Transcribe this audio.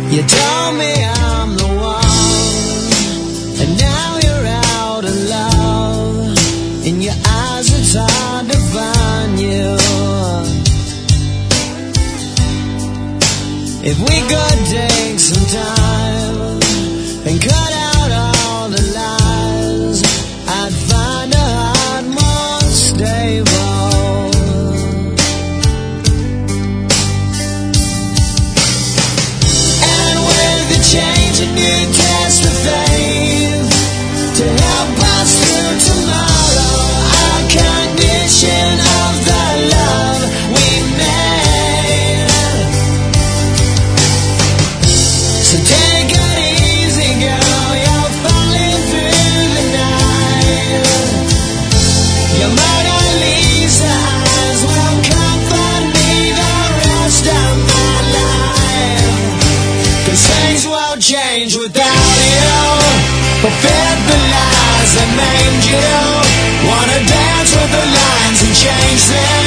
You told me I'm the one, and now you're out of love. In your eyes it's hard to find you. If we could take some time and cut out all the lies, I'd find a heart more stable. And with the change a new test of faith to help us through tomorrow, our condition of the love we made. So take it easy, girl, you're falling through the night. Your Mona Lisa eyes will comfort me the rest of my life. 'Cause things won't change without you. Fulfill the lies that made you wanna dance with the lines and change them.